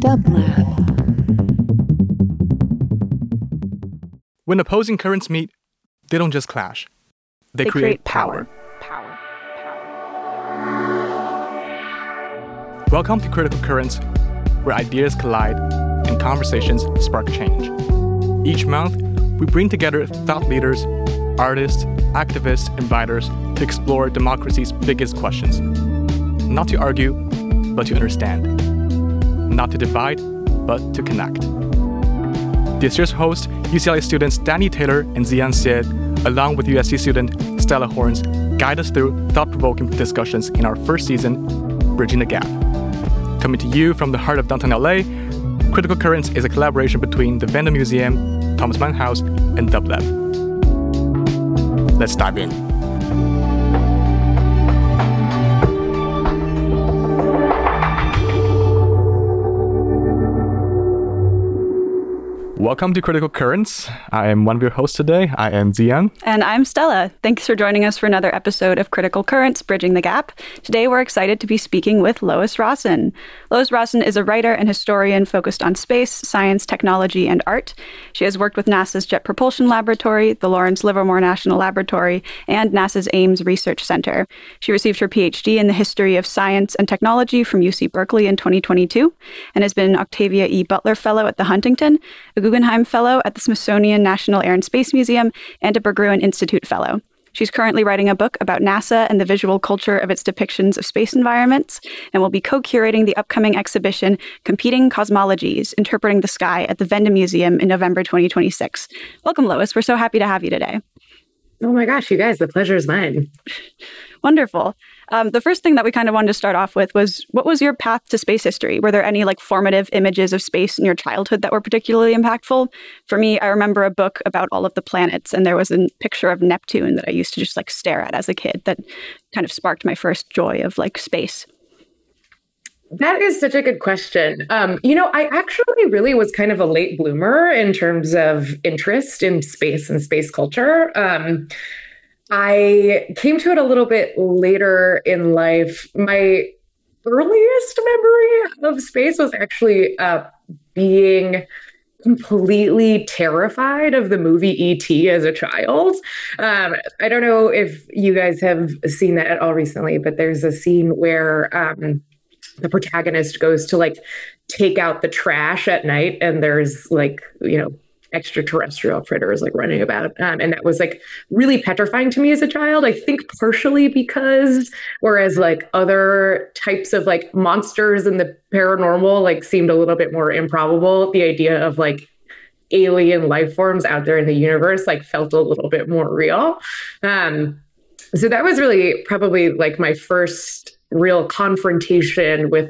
Dublab. When opposing currents meet, they don't just clash. They create power. Welcome to Critical Currents, where ideas collide and conversations spark change. Each month, we bring together thought leaders, artists, activists, and writers to explore democracy's biggest questions. Not to argue, but to understand. Not to divide, but to connect. This year's hosts, UCLA students Danny Taylor and Zian Sid, along with USC student Stella Horns, guide us through thought-provoking discussions in our first season, Bridging the Gap. Coming to you from the heart of downtown LA, Critical Currents is a collaboration between the Vanda Museum, Thomas Mann House, and Dublab. Let's dive in. Welcome to Critical Currents. I am one of your hosts today. I am Zian. And I'm Stella. Thanks for joining us for another episode of Critical Currents, Bridging the Gap. Today, we're excited to be speaking with Lois Rawson. Lois Rawson is a writer and historian focused on space, science, technology, and art. She has worked with NASA's Jet Propulsion Laboratory, the Lawrence Livermore National Laboratory, and NASA's Ames Research Center. She received her PhD in the history of science and technology from UC Berkeley in 2022 and has been an Octavia E. Butler Fellow at the Huntington, a Guggenheim Fellow at the Smithsonian National Air and Space Museum, and a Berggruen Institute Fellow. She's currently writing a book about NASA and the visual culture of its depictions of space environments, and will be co-curating the upcoming exhibition Competing Cosmologies, Interpreting the Sky at the Vanda Museum in November 2026. Welcome, Lois. We're so happy to have you today. Oh my gosh, you guys, the pleasure is mine. Wonderful. The first thing that we kind of wanted to start off with was, what was your path to space history? Were there any formative images of space in your childhood that were particularly impactful? For me, I remember a book about all of the planets, and there was a picture of Neptune that I used to just stare at as a kid that kind of sparked my first joy of space. That is such a good question. I actually really was kind of a late bloomer in terms of interest in space and space culture. I came to it a little bit later in life. My earliest memory of space was actually being completely terrified of the movie E.T. as a child. I don't know if you guys have seen that at all recently, but there's a scene where the protagonist goes to take out the trash at night, and there's extraterrestrial critters running about. And that was really petrifying to me as a child. I think partially because whereas other types of monsters and the paranormal seemed a little bit more improbable, the idea of alien life forms out there in the universe felt a little bit more real. So that was really probably my first real confrontation with,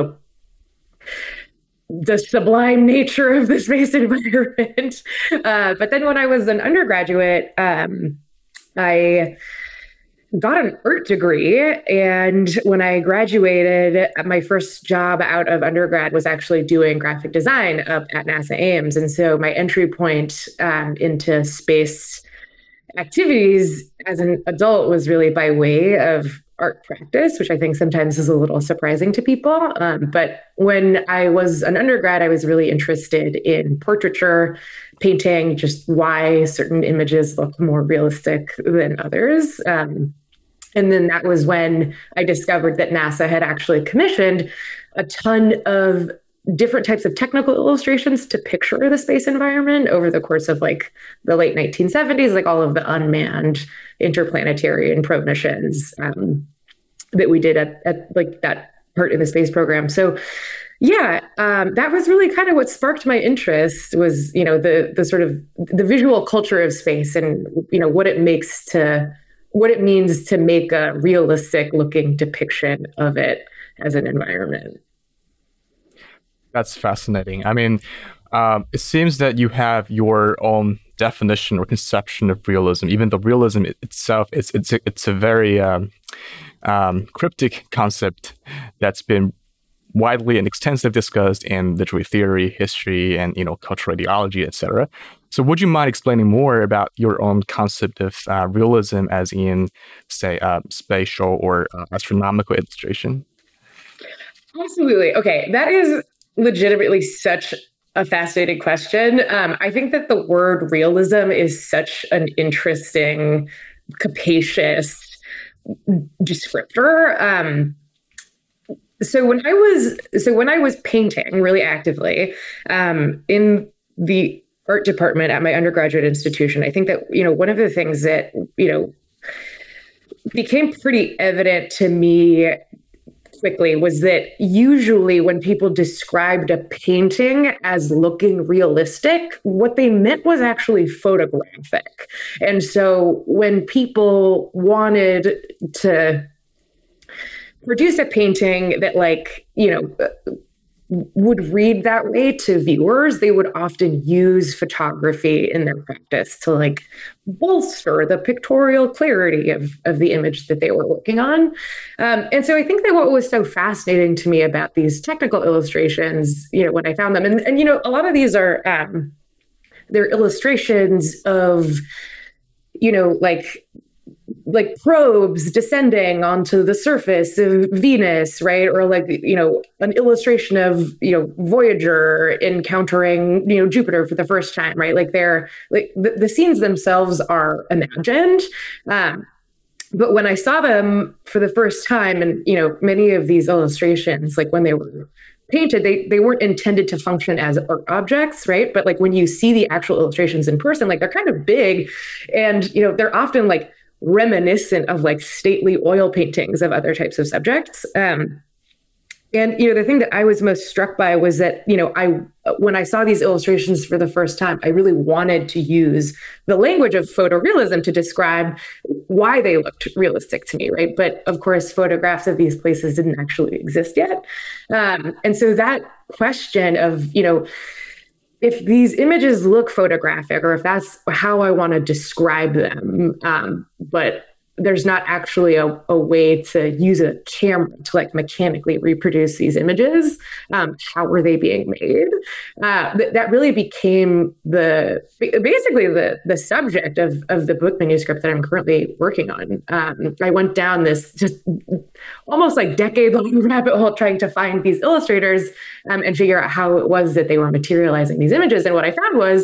the sublime nature of the space environment. But then when I was an undergraduate, I got an art degree. And when I graduated, my first job out of undergrad was actually doing graphic design up at NASA Ames. And so my entry point into space activities as an adult was really by way of art practice, which I think sometimes is a little surprising to people. But when I was an undergrad, I was really interested in portraiture, painting, just why certain images look more realistic than others. And then that was when I discovered that NASA had actually commissioned a ton of different types of technical illustrations to picture the space environment over the course of the late 1970s, all of the unmanned interplanetary and probe missions that we did at that part in the space program. So yeah, that was really kind of what sparked my interest was, the sort of the visual culture of space and, what it means to make a realistic looking depiction of it as an environment. That's fascinating. I mean, it seems that you have your own definition or conception of realism. Even though realism itself, it's a very cryptic concept that's been widely and extensively discussed in literary theory, history, and cultural ideology, etc. So, would you mind explaining more about your own concept of realism, as in, say, spatial or astronomical illustration? Absolutely. Okay, that is legitimately such a fascinating question. I think that the word realism is such an interesting, capacious descriptor. So when I was painting really actively in the art department at my undergraduate institution, I think that, one of the things that, became pretty evident to me quickly was that usually when people described a painting as looking realistic, what they meant was actually photographic. And so when people wanted to produce a painting that would read that way to viewers, they would often use photography in their practice to bolster the pictorial clarity of the image that they were working on. And so I think that what was so fascinating to me about these technical illustrations, when I found them, and a lot of these are, they're illustrations of, like probes descending onto the surface of Venus, right? Or an illustration of, Voyager encountering, Jupiter for the first time, right? The scenes themselves are imagined. But when I saw them for the first time, and, many of these illustrations, when they were painted, they weren't intended to function as art objects, right? But when you see the actual illustrations in person, they're kind of big, and, they're often reminiscent of stately oil paintings of other types of subjects. And the thing that I was most struck by was that, when I saw these illustrations for the first time, I really wanted to use the language of photorealism to describe why they looked realistic to me, right? But of course, photographs of these places didn't actually exist yet. And so that question of, if these images look photographic, or if that's how I want to describe them, but there's not actually a way to use a camera to mechanically reproduce these images, how were they being made? That really became basically the subject of the book manuscript that I'm currently working on. I went down this just almost decade-long rabbit hole trying to find these illustrators and figure out how it was that they were materializing these images. And what I found was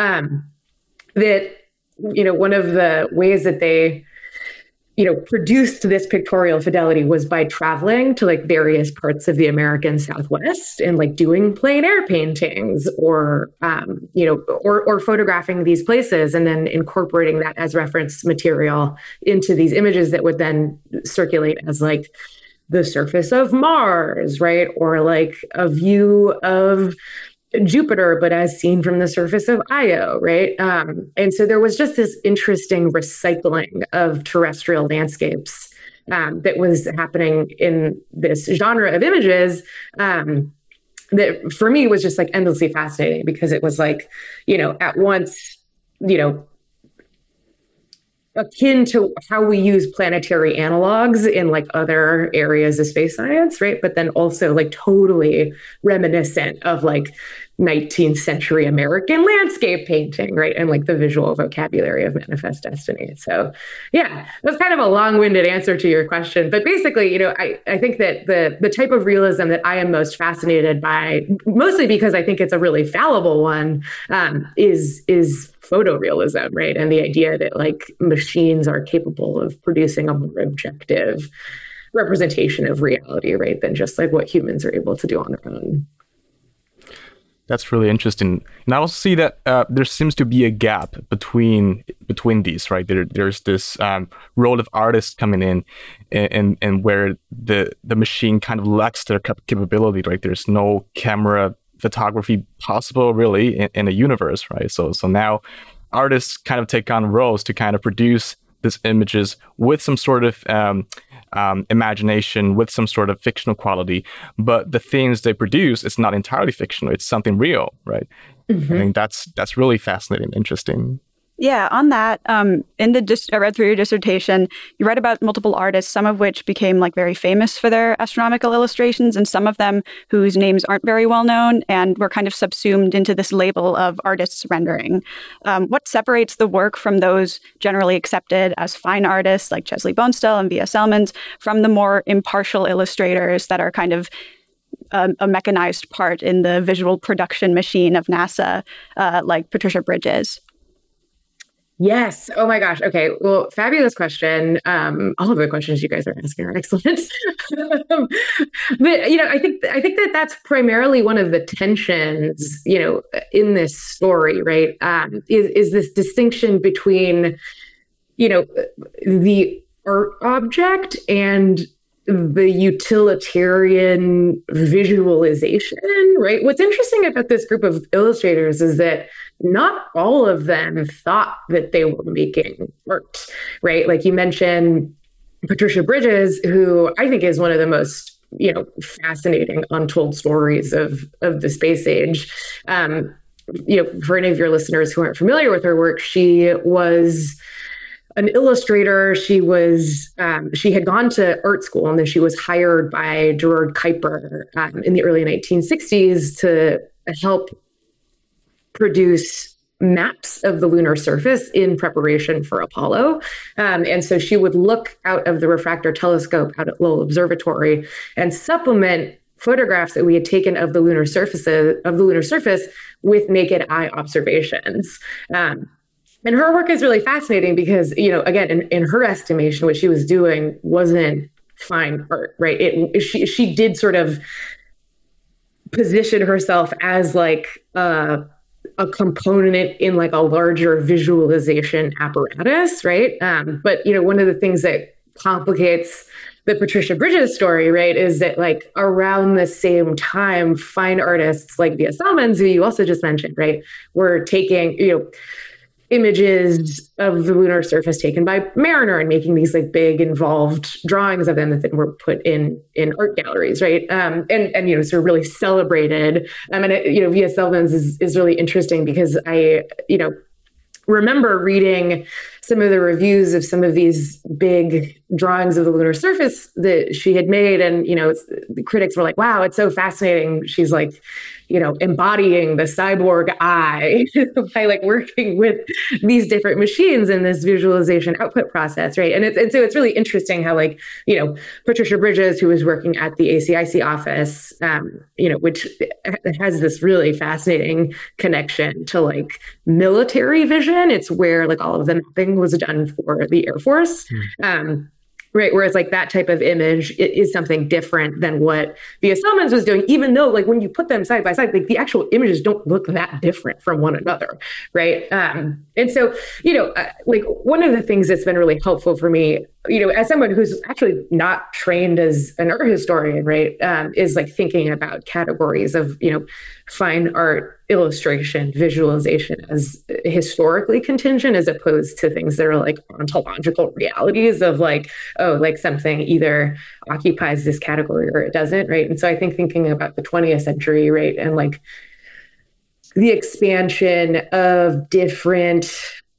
that, one of the ways that they produced this pictorial fidelity was by traveling to various parts of the American Southwest and doing plein air paintings or photographing these places and then incorporating that as reference material into these images that would then circulate as the surface of Mars, right? Or a view of Jupiter, but as seen from the surface of Io, right? And so there was just this interesting recycling of terrestrial landscapes that was happening in this genre of images that for me was just endlessly fascinating, because it was at once, akin to how we use planetary analogs in other areas of space science, right? But then also totally reminiscent of 19th century American landscape painting, right? And the visual vocabulary of Manifest Destiny. So yeah, that's kind of a long-winded answer to your question. But basically, I think that the type of realism that I am most fascinated by, mostly because I think it's a really fallible one, is photorealism, right? And the idea that machines are capable of producing a more objective representation of reality, right? Than just what humans are able to do on their own. That's really interesting. And I also see that there seems to be a gap between these, right? There's this role of artists coming in and where the machine kind of lacks their capability, right? There's no camera photography possible really in a universe, right? So now artists kind of take on roles to kind of produce these images with some sort of imagination, with some sort of fictional quality, but the things they produce, it's not entirely fictional, it's something real, right? Mm-hmm. I think that's really fascinating and interesting. Yeah, on that, I read through your dissertation, you write about multiple artists, some of which became very famous for their astronomical illustrations, and some of them whose names aren't very well known and were kind of subsumed into this label of artists rendering. What separates the work from those generally accepted as fine artists like Chesley Bonestell and V.S. Elmans from the more impartial illustrators that are kind of a mechanized part in the visual production machine of NASA, like Patricia Bridges? Yes. Oh my gosh. Okay. Well, fabulous question. All of the questions you guys are asking are excellent. But I think that that's primarily one of the tensions, in this story, right? Is this distinction between, the art object and the utilitarian visualization, right? What's interesting about this group of illustrators is that not all of them thought that they were making art, right? Like you mentioned Patricia Bridges, who I think is one of the most, fascinating untold stories of the space age. For any of your listeners who aren't familiar with her work, she was an illustrator. She had gone to art school, and then she was hired by Gerard Kuiper in the early 1960s to help produce maps of the lunar surface in preparation for Apollo. And so she would look out of the refractor telescope out at Lowell Observatory and supplement photographs that we had taken of the lunar surface with naked eye observations. And her work is really fascinating because, again, in her estimation, what she was doing wasn't fine art, right? She did sort of position herself as like a component in like a larger visualization apparatus, right? But, one of the things that complicates the Patricia Bridges story, right, is that like around the same time, fine artists like V.S. Salmons, who you also just mentioned, right, were taking, images of the lunar surface taken by Mariner and making these like big involved drawings of them that then were put in art galleries, right? And sort of really celebrated. V.S. Salmons is really interesting because I remember reading some of the reviews of some of these big drawings of the lunar surface that she had made. And, the critics were like, wow, it's so fascinating. She's like, embodying the cyborg eye by like working with these different machines in this visualization output process, right? And so it's really interesting how like, Patricia Bridges, who was working at the ACIC office, which has this really fascinating connection to like military vision. It's where like all of the mapping was done for the Air Force. Right. Whereas like that type of image is something different than what V.S. Salmons was doing, even though like when you put them side by side, like the actual images don't look that different from one another. Right. And so, like one of the things that's been really helpful for me, as someone who's actually not trained as an art historian, right, is like thinking about categories of, fine art, illustration, visualization as historically contingent, as opposed to things that are like ontological realities of like, oh, like something either occupies this category or it doesn't, right? And so I think thinking about the 20th century, right, and like the expansion of different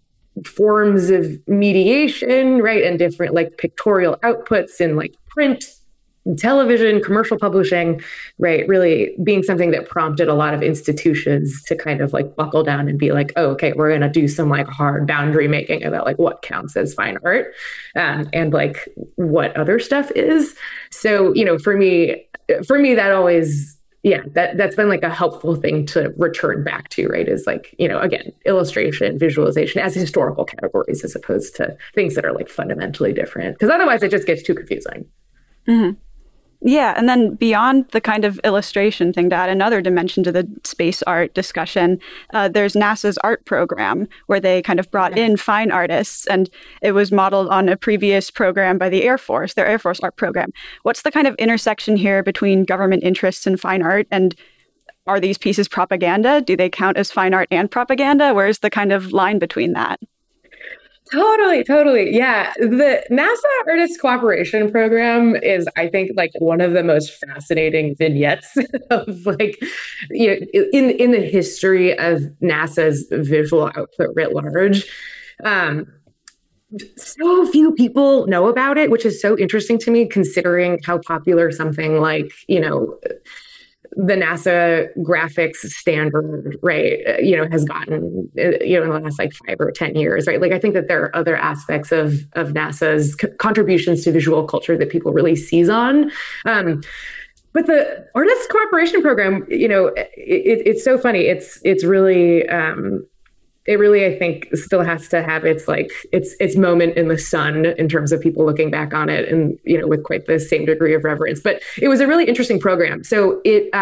forms of mediation, right, and different like pictorial outputs in like print, television, commercial publishing, right, really being something that prompted a lot of institutions to kind of like buckle down and be like, oh, okay, we're going to do some like hard boundary making about like what counts as fine art and like what other stuff is. So, for me, that always, that's been like a helpful thing to return back to, right, is like, again, illustration, visualization as historical categories as opposed to things that are like fundamentally different, because otherwise it just gets too confusing. Mm-hmm. Yeah, and then beyond the kind of illustration thing, to add another dimension to the space art discussion, there's NASA's art program, where they kind of brought in fine artists, and it was modeled on a previous program by the Air Force, their Air Force art program. What's the kind of intersection here between government interests and fine art, and are these pieces propaganda? Do they count as fine art and propaganda? Where's the kind of line between that? Totally. Yeah. The NASA Artist Cooperation Program is, I think, like one of the most fascinating vignettes of like, in the history of NASA's visual output writ large. So few people know about it, which is so interesting to me, considering how popular something like, the NASA graphics standard, right, has gotten, in the last like 5 or 10 years, right? Like, I think that there are other aspects of NASA's contributions to visual culture that people really seize on. But the artist cooperation program, it's so funny. It's really, it really, I think, still has to have its moment in the sun in terms of people looking back on it and, with quite the same degree of reverence. But it was a really interesting program. So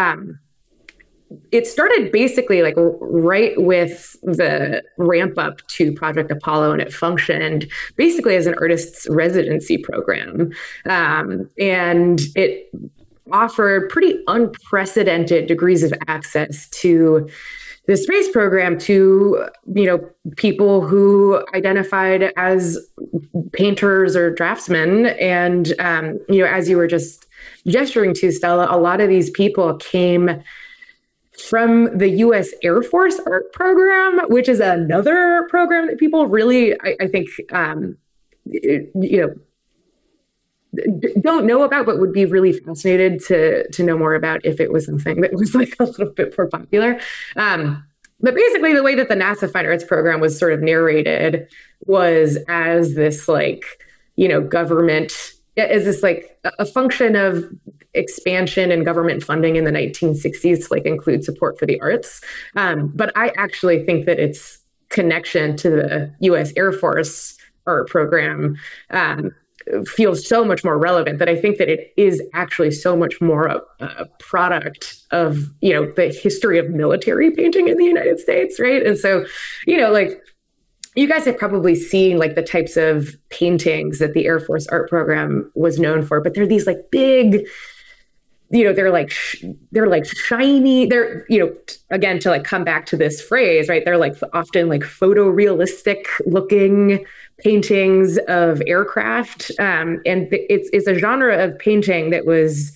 it started basically like right with the ramp up to Project Apollo, and it functioned basically as an artist's residency program. And it offered pretty unprecedented degrees of access to the space program to, people who identified as painters or draftsmen. And, as you were just gesturing to, Stella, a lot of these people came from the U.S. Air Force art program, which is another program that people really, I think, don't know about, but would be really fascinated to know more about if it was something that was like a little bit more popular. But basically, the way that the NASA Fine Arts program was sort of narrated was as this government, as this a function of expansion and government funding in the 1960s to include support for the arts. But I actually think that its connection to the U.S. Air Force art program feels so much more relevant, that I think that it is actually so much more a product of, the history of military painting in the United States, right? And so, you guys have probably seen the types of paintings that the Air Force art program was known for, but they're these big, they're shiny. They're, again, to come back to this phrase, right? They're often photorealistic looking paintings of aircraft. And it's a genre of painting that was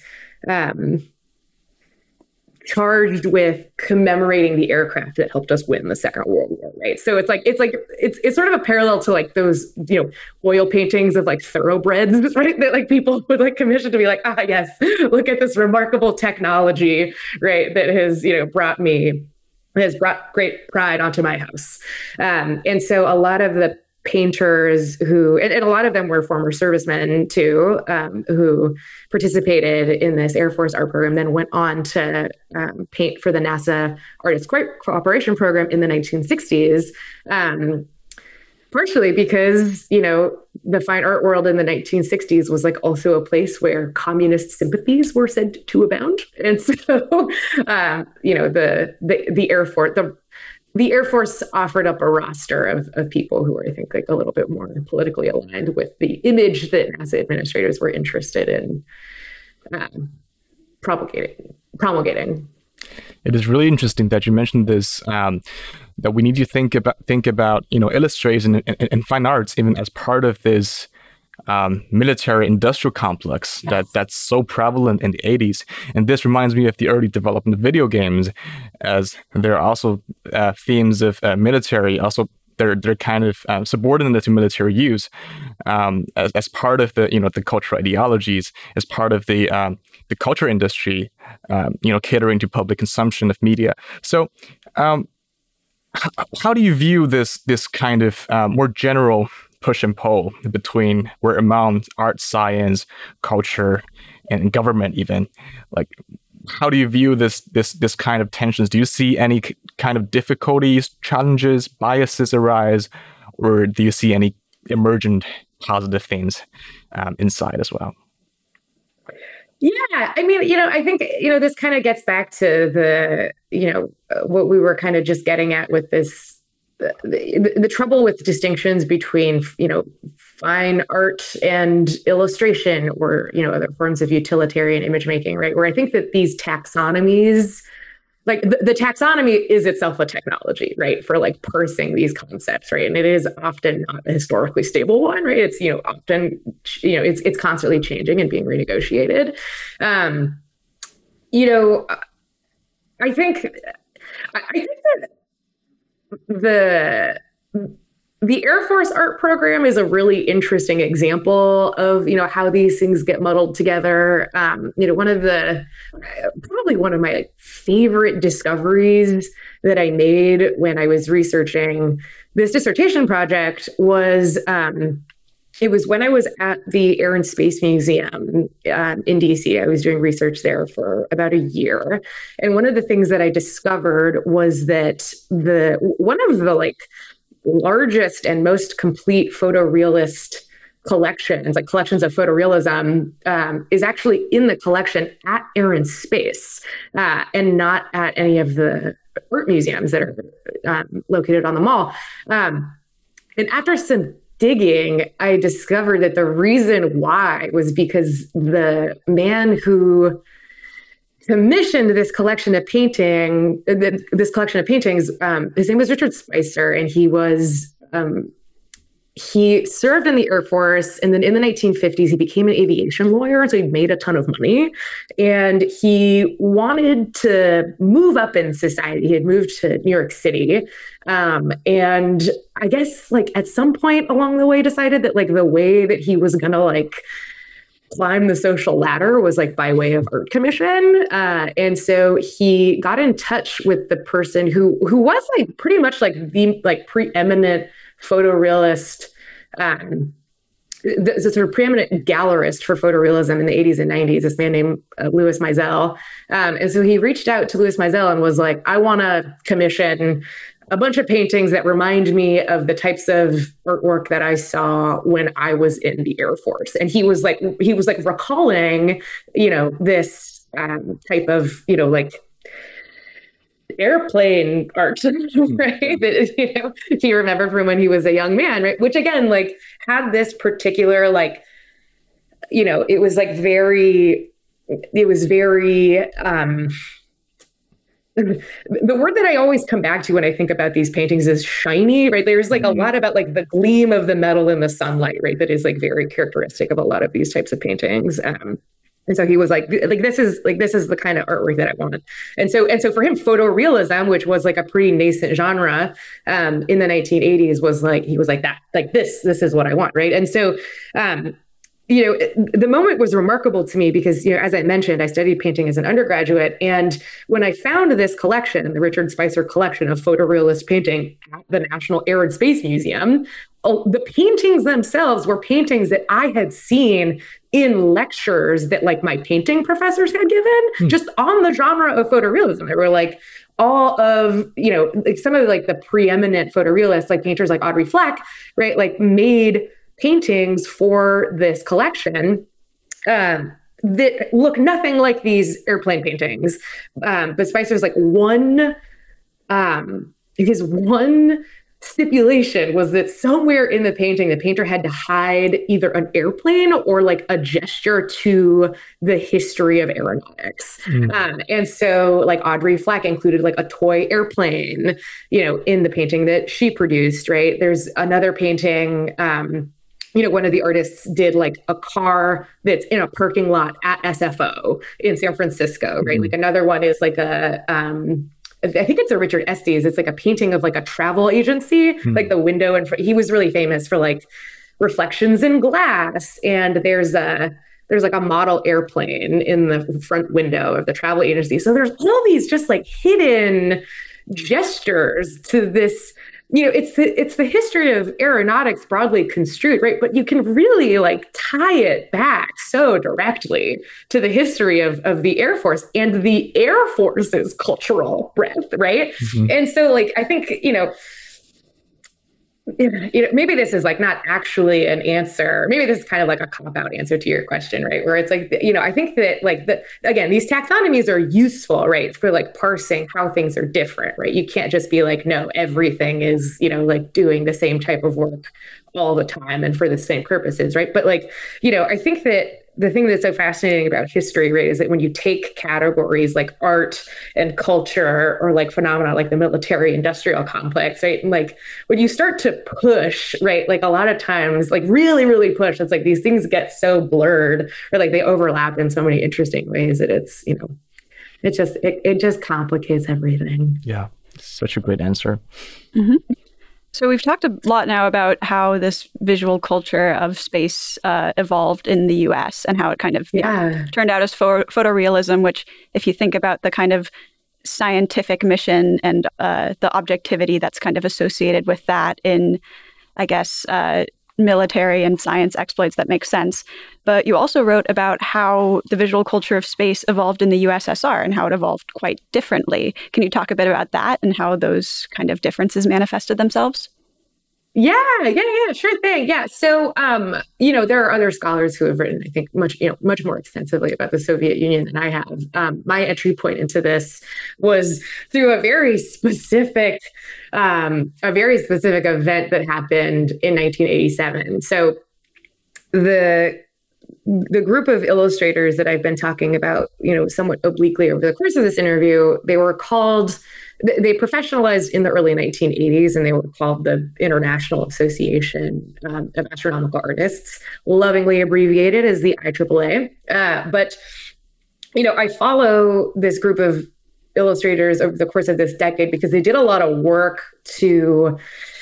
charged with commemorating the aircraft that helped us win the Second World War, right? So it's sort of a parallel to those oil paintings of thoroughbreds, right? That people would commission to be yes, look at this remarkable technology, right? That has brought great pride onto my house. And so a lot of the painters who, and a lot of them were former servicemen too, who participated in this Air Force art program, then went on to paint for the NASA Artist Cooperation Program in the 1960s. Partially because, the fine art world in the 1960s was also a place where communist sympathies were said to abound. And so, the Air Force offered up a roster of people who were, I think, a little bit more politically aligned with the image that NASA administrators were interested in promulgating. It is really interesting that you mentioned this, that we need to think about illustration and fine arts even as part of this military industrial complex that's so prevalent in the 80s. And this reminds me of the early development of video games, as there are also themes of military, also they're kind of subordinate to military use, as part of the cultural ideologies, as part of the culture industry, catering to public consumption of media. So how do you view this kind of more general push and pull between where among art, science, culture, and government even? How do you view this kind of tensions? Do you see any kind of difficulties, challenges, biases arise, or do you see any emergent positive things inside as well? Yeah, I mean, I think, this kind of gets back to the, what we were kind of just getting at with this, the trouble with distinctions between, fine art and illustration, or, other forms of utilitarian image making, right? Where I think that these taxonomies, the taxonomy is itself a technology, right? For parsing these concepts, right? And it is often not a historically stable one, right? It's, often, it's constantly changing and being renegotiated. I think that the Air Force art program is a really interesting example of, how these things get muddled together. Probably one of my favorite discoveries that I made when I was researching this dissertation project was it was when I was at the Air and Space Museum in DC. I was doing research there for about a year. And one of the things that I discovered was that one of the like largest and most complete photorealist collections of photorealism, is actually in the collection at Air and Space, and not at any of the art museums that are located on the mall. And after some digging, I discovered that the reason why was because the man who commissioned this collection of paintings, his name was Richard Spicer, and he served in the Air Force, and then in the 1950s, he became an aviation lawyer, and so he made a ton of money. And he wanted to move up in society. He had moved to New York City, and I guess like at some point along the way, decided that like the way that he was gonna like climb the social ladder was like by way of art commission. And so he got in touch with the person who was like pretty much like the like preeminent photorealist, the sort of preeminent gallerist for photorealism in the 80s and 90s, this man named Louis Mizell. And so he reached out to Louis Mizell and was like, I want to commission a bunch of paintings that remind me of the types of artwork that I saw when I was in the Air Force. And he was like recalling, this type of, like airplane art, right? That, if you remember from when he was a young man, right? Which again, like had this particular, like, it was very, the word that I always come back to when I think about these paintings is shiny, right? There's like a lot about like the gleam of the metal in the sunlight, right? That is like very characteristic of a lot of these types of paintings. And so he was like this is the kind of artwork that I want. And so for him, photorealism, which was like a pretty nascent genre in the 1980s, was like, he was like that, like this is what I want, right? And so the moment was remarkable to me because, as I mentioned, I studied painting as an undergraduate. And when I found this collection, the Richard Spicer collection of photorealist painting at the National Air and Space Museum, the paintings themselves were paintings that I had seen in lectures that like my painting professors had given just on the genre of photorealism. They were like all of, like some of like the preeminent photorealists, like painters like Audrey Fleck, right? Like made paintings for this collection that look nothing like these airplane paintings. But Spicer's like his one stipulation was that somewhere in the painting, the painter had to hide either an airplane or like a gesture to the history of aeronautics. And so like Audrey Fleck included like a toy airplane, in the painting that she produced, right? There's another painting, one of the artists did like a car that's in a parking lot at SFO in San Francisco, right? Like another one is like I think it's a Richard Estes. It's like a painting of like a travel agency, like the window. And he was really famous for like reflections in glass. And there's like a model airplane in the front window of the travel agency. So there's all these just like hidden gestures to this. It's the history of aeronautics broadly construed, right? But you can really like tie it back so directly to the history of the Air Force and the Air Force's cultural breadth, right? And so like, I think, maybe this is like not actually an answer. Maybe this is kind of like a cop-out answer to your question, right? Where it's like, I think that like again, these taxonomies are useful, right? For like parsing how things are different, right? You can't just be like, no, everything is, like doing the same type of work all the time and for the same purposes, right? But like, I think that the thing that's so fascinating about history, right, is that when you take categories like art and culture or like phenomena like the military industrial complex, right, and like when you start to push, right, like a lot of times, like really, really push, it's like these things get so blurred or like they overlap in so many interesting ways that it's, it just complicates everything. Yeah, such a great answer. So we've talked a lot now about how this visual culture of space evolved in the US and how it kind of turned out as photorealism, which if you think about the kind of scientific mission and the objectivity that's kind of associated with that in, I guess, military and science exploits that make sense. But you also wrote about how the visual culture of space evolved in the USSR and how it evolved quite differently. Can you talk a bit about that and how those kind of differences manifested themselves? Yeah, sure thing. Yeah. So, there are other scholars who have written, I think, much more extensively about the Soviet Union than I have. My entry point into this was through a very specific event that happened in 1987. So, the group of illustrators that I've been talking about, somewhat obliquely over the course of this interview, they professionalized in the early 1980s, and they were called the International Association of Astronomical Artists, lovingly abbreviated as the IAAA. But I follow this group of illustrators over the course of this decade because they did a lot of work to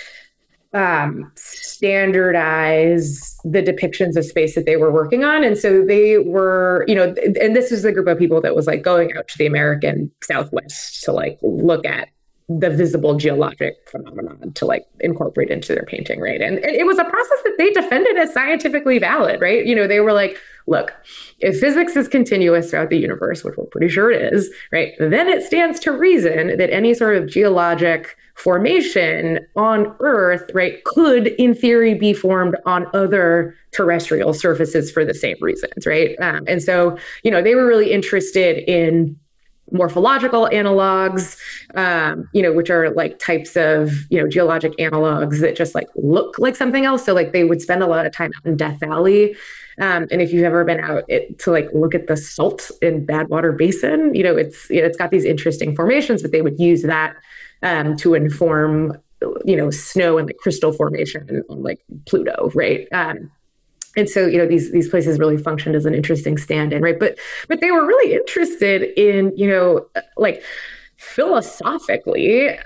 standardize the depictions of space that they were working on. And so they were, and this was the group of people that was like going out to the American Southwest to like look at the visible geologic phenomenon to like incorporate into their painting, right? And it was a process that they defended as scientifically valid, right? They were like, look, if physics is continuous throughout the universe, which we're pretty sure it is, right, then it stands to reason that any sort of geologic formation on Earth, right, could in theory be formed on other terrestrial surfaces for the same reasons, right? And so, they were really interested in morphological analogs, which are like types of, geologic analogs that just like look like something else. So like they would spend a lot of time out in Death Valley. And if you've ever been out to like look at the salt in Badwater Basin, it's got these interesting formations, but they would use that to inform, snow and like crystal formation on like Pluto, right? And so, these places really functioned as an interesting stand-in, right? But they were really interested in, like philosophically,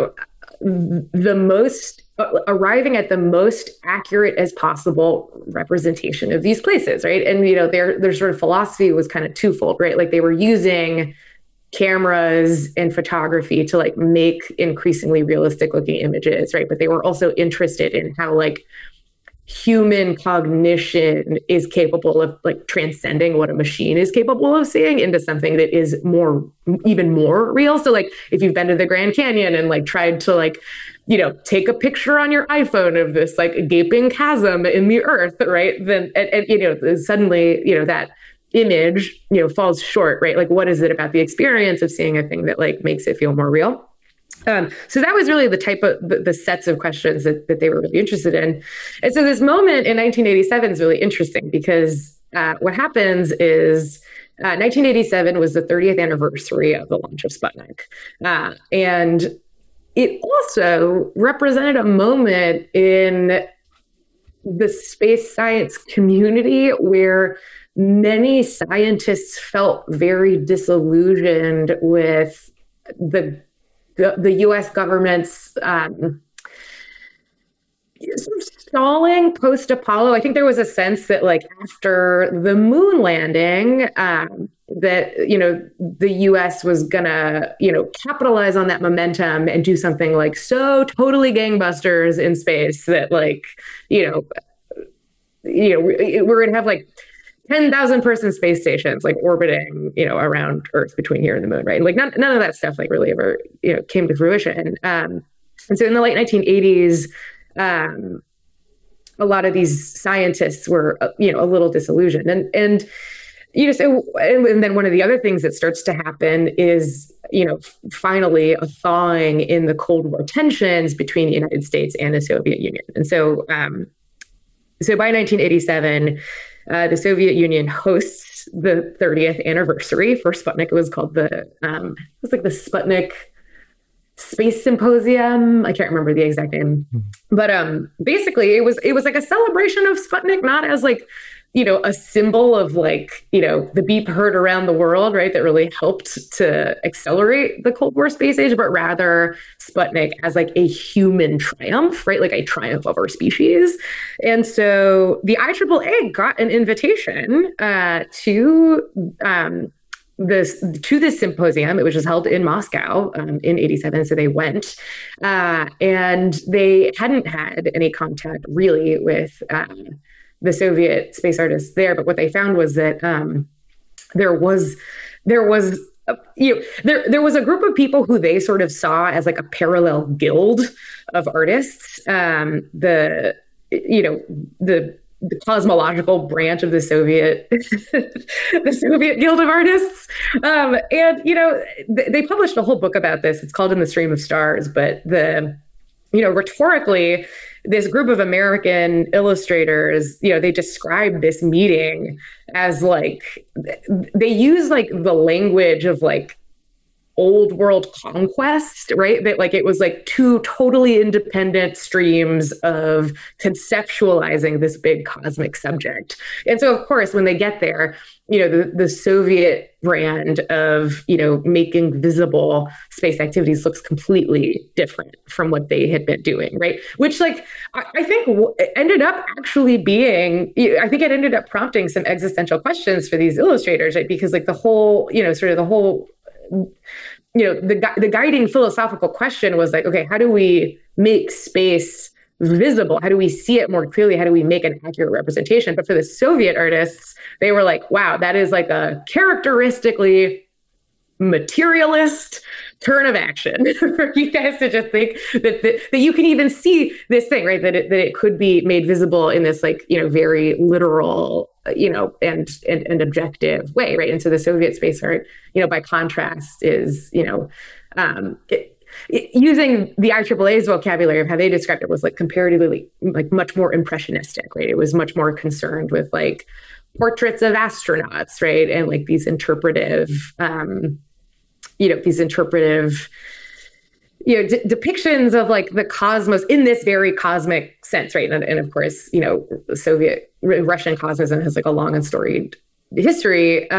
arriving at the most accurate as possible representation of these places, right? And, their sort of philosophy was kind of twofold, right? Like they were using cameras and photography to like make increasingly realistic looking images, right? But they were also interested in how like human cognition is capable of like transcending what a machine is capable of seeing into something that is even more real. So like if you've been to the Grand Canyon and like tried to like, take a picture on your iPhone of this like gaping chasm in the earth, right? Then, and suddenly, that image, falls short, right? Like, what is it about the experience of seeing a thing that like makes it feel more real? So that was really the type of the sets of questions that they were really interested in. And so this moment in 1987 is really interesting because what happens is 1987 was the 30th anniversary of the launch of Sputnik. And it also represented a moment in the space science community where many scientists felt very disillusioned with the U.S. government's stalling post-Apollo. I think there was a sense that, like, after the moon landing, that the U.S. was gonna capitalize on that momentum and do something like so totally gangbusters in space that we're gonna have like 10,000 person space stations like orbiting, around Earth between here and the moon, right? And like none of that stuff like really ever, came to fruition. And so in the late 1980s, a lot of these scientists were, a little disillusioned. And then one of the other things that starts to happen is, finally a thawing in the Cold War tensions between the United States and the Soviet Union. And so by 1987, the Soviet Union hosts the 30th anniversary for Sputnik. It was called the Sputnik Space Symposium. I can't remember the exact name, but basically it was like a celebration of Sputnik, not as like a symbol of like the beep heard around the world, right? That really helped to accelerate the Cold War space age, but rather Sputnik as like a human triumph, right? Like a triumph of our species. And so the IAAA got an invitation to this symposium. It was just held in Moscow in '87, so they went, and they hadn't had any contact really with the Soviet space artists there. But what they found was that there was there was a group of people who they sort of saw as like a parallel guild of artists. The cosmological branch of the Soviet the Soviet Guild of Artists. They published a whole book about this. It's called In the Stream of Stars. But rhetorically, this group of American illustrators, they describe this meeting as like, they use like the language of like old world conquest, right? That like it was like two totally independent streams of conceptualizing this big cosmic subject. And so, of course, when they get there, the Soviet brand of, making visible space activities looks completely different from what they had been doing, right? Which, like, I think ended up actually being, I think it ended up prompting some existential questions for these illustrators, right? Because like the whole the guiding philosophical question was like, okay, how do we make space visible? How do we see it more clearly? How do we make an accurate representation? But for the Soviet artists, they were like, wow, that is like a characteristically materialist turn of action for you guys to just think that you can even see this thing, right? That it could be made visible in this like, very literal, and objective way, right? And so the Soviet space art, by contrast is, using the IAAA's vocabulary of how they described it was like comparatively like much more impressionistic, right? It was much more concerned with like portraits of astronauts, right? And like these interpretive, depictions of like the cosmos in this very cosmic sense, right? And of course, Russian cosmosm has like a long and storied history.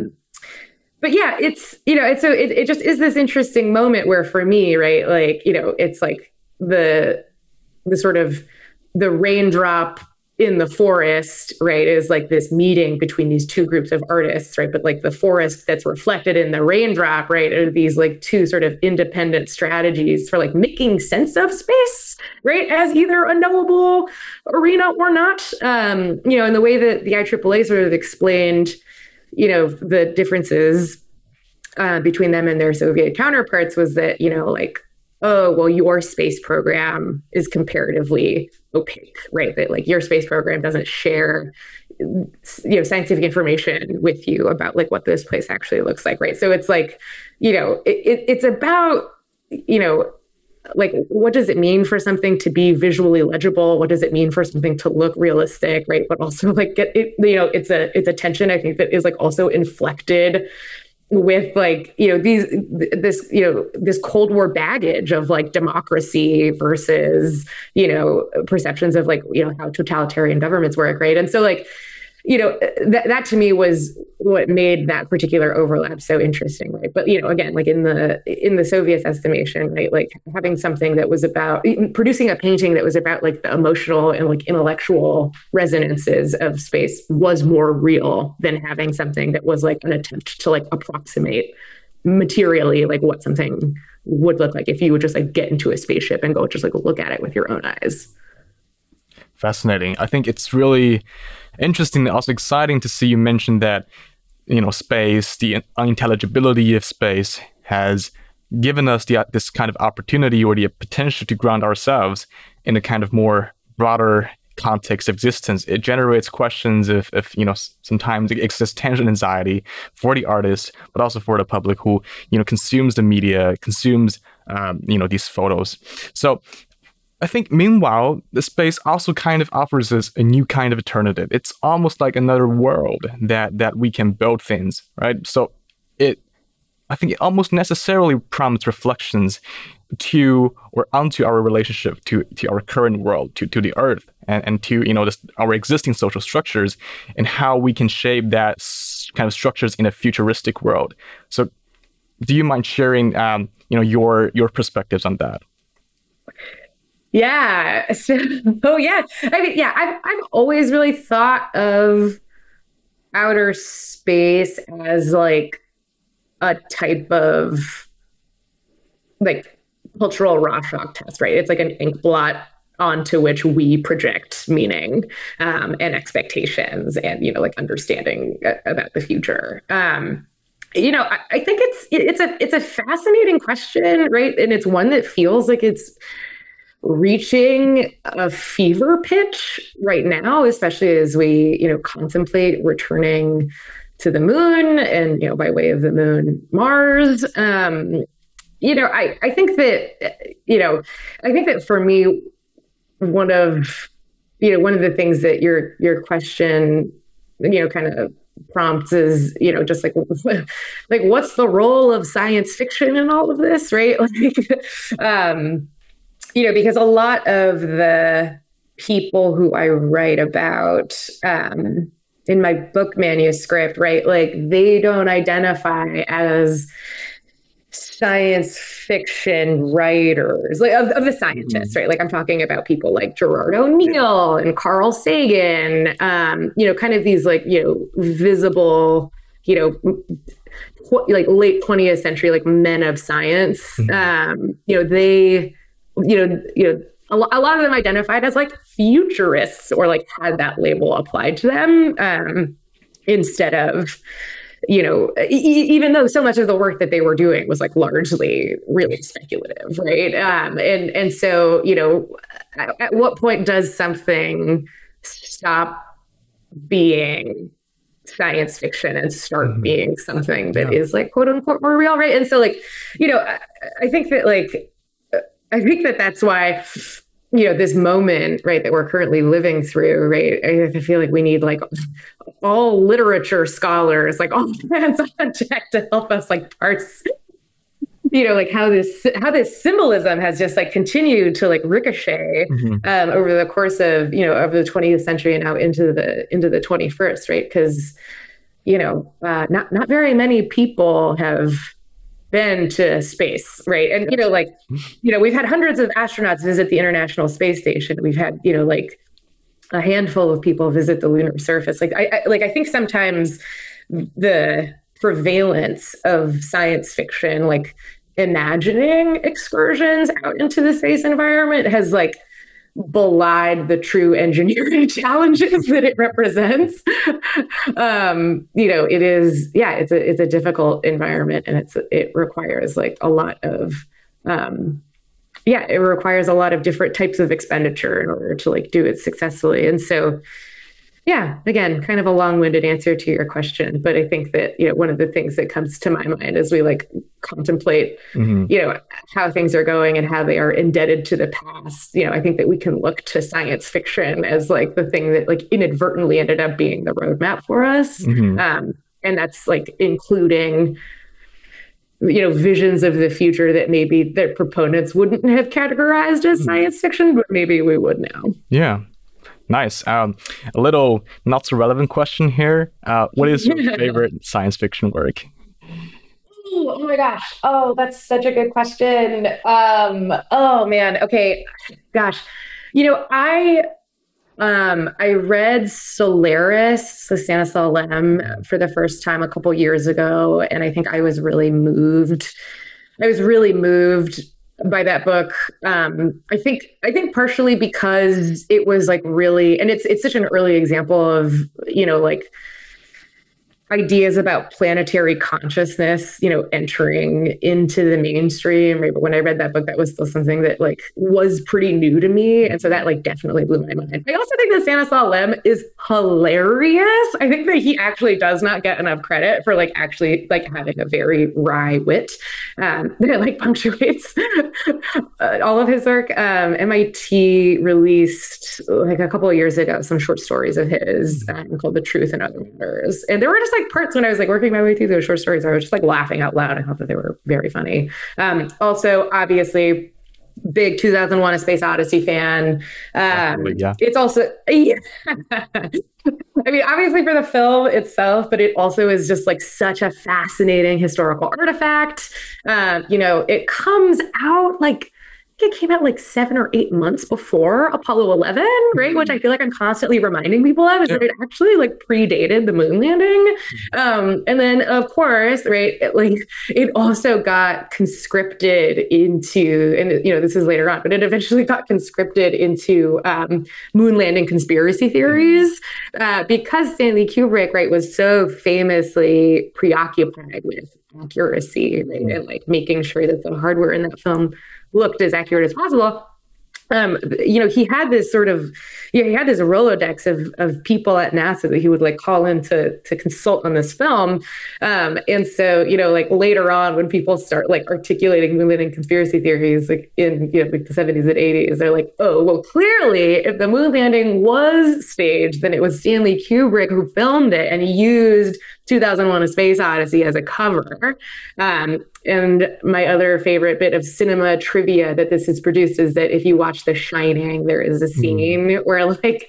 But yeah, it just is this interesting moment where for me, right, like, it's like the sort of the raindrop in the forest, right, is like this meeting between these two groups of artists, right? But like the forest that's reflected in the raindrop, right, are these like two sort of independent strategies for like making sense of space, right, as either a knowable arena or not. And the way that the IAAA sort of explained, the differences between them and their Soviet counterparts was that, like, oh, well, your space program is comparatively opaque, right? That like your space program doesn't share, scientific information with you about like what this place actually looks like, right? So it's like, it's about, like, what does it mean for something to be visually legible? What does it mean for something to look realistic, right? But also like it's a tension, I think, that is like also inflected with like, this Cold War baggage of like democracy versus, perceptions of like, how totalitarian governments work, right? And so like, that to me was what made that particular overlap so interesting, right? But again, like in the Soviets' estimation, right, like having something that was about producing a painting that was about like the emotional and like intellectual resonances of space was more real than having something that was like an attempt to like approximate materially like what something would look like if you would just like get into a spaceship and go just like look at it with your own eyes. Fascinating. I think it's really interesting and also exciting to see you mention that, space, the unintelligibility of space has given us this kind of opportunity or the potential to ground ourselves in a kind of more broader context of existence. It generates questions of sometimes existential anxiety for the artist, but also for the public who, consumes the media, consumes, these photos. So I think, meanwhile, the space also kind of offers us a new kind of alternative. It's almost like another world that we can build things, right? So I think it almost necessarily prompts reflections to or onto our relationship to our current world, to the Earth, and to our existing social structures, and how we can shape that kind of structures in a futuristic world. So, do you mind sharing, your perspectives on that? Yeah. So, yeah. I mean, yeah, I've always really thought of outer space as like a type of like cultural Rorschach test, right? It's like an ink blot onto which we project meaning and expectations and, like understanding about the future. I think it's a fascinating question, right? And it's one that feels like it's reaching a fever pitch right now, especially as we, contemplate returning to the moon and, by way of the moon, Mars. I think that for me, one of the things that your question, kind of prompts is, just like what's the role of science fiction in all of this, right? Because a lot of the people who I write about in my book manuscript, right, like they don't identify as science fiction writers, like of the scientists, right? Like I'm talking about people like Gerard O'Neill and Carl Sagan, kind of these like, visible, like late 20th century, like men of science. They, a lot of them identified as like futurists or like had that label applied to them instead of, even though so much of the work that they were doing was like largely really speculative, right? And so, at what point does something stop being science fiction and start being something that is like quote unquote more real, right? And so like, I think that that's why, this moment, right, that we're currently living through, right? I feel like we need like all literature scholars, like all hands on deck to help us like parse, like how this symbolism has just like continued to like ricochet over the course of, over the 20th century and now into the 21st, right? Because, not very many people have been to space, right? And, we've had hundreds of astronauts visit the International Space Station. We've had, like a handful of people visit the lunar surface. Like, I think sometimes the prevalence of science fiction, like imagining excursions out into the space environment has like belied the true engineering challenges that it represents. It is, it's a difficult environment and it requires like a lot of, it requires a lot of different types of expenditure in order to like do it successfully. And so, again, kind of a long-winded answer to your question, but I think that, one of the things that comes to my mind as we like contemplate, how things are going and how they are indebted to the past, I think that we can look to science fiction as like the thing that like inadvertently ended up being the roadmap for us. And that's like including, visions of the future that maybe their proponents wouldn't have categorized as science fiction, but maybe we would now. Yeah. Nice. A little not so relevant question here. What is your favorite science fiction work? Oh my gosh. Oh, that's such a good question. Oh man. Okay. Gosh. I read Solaris, the Stanislaw Lem, for the first time a couple years ago, and I think I was really moved. I was really moved by that book. I think partially because it was like really, and it's such an early example of, like ideas about planetary consciousness, entering into the mainstream. Right? But when I read that book, that was still something that like was pretty new to me. And so that like definitely blew my mind. I also think that Stanislaw Lem is hilarious. I think that he actually does not get enough credit for like actually like having a very wry wit that like punctuates all of his work. MIT released like a couple of years ago some short stories of his called The Truth and Other Matters. And there were just like parts when I was like working my way through those short stories, I was just like laughing out loud. I thought that they were very funny. Also, obviously, big 2001: A Space Odyssey fan. It's also, I mean, obviously for the film itself, but it also is just like such a fascinating historical artifact. It comes out like think it came out like 7 or 8 months before Apollo 11, right? Which I feel like I'm constantly reminding people of, is that it actually like predated the moon landing. And then of course, right, it also got conscripted into, and this is later on, but it eventually got conscripted into moon landing conspiracy theories because Stanley Kubrick, right, was so famously preoccupied with accuracy, right, and like making sure that the hardware in that film looked as accurate as possible. He had this sort of, he had this Rolodex of people at NASA that he would like call in to consult on this film. And so, like later on when people start like articulating moon landing conspiracy theories, like in like the 70s and 80s, they're like, oh, well, clearly if the moon landing was staged, then it was Stanley Kubrick who filmed it and he used 2001: A Space Odyssey as a cover. And my other favorite bit of cinema trivia that this has produced is that if you watch The Shining, there is a scene where like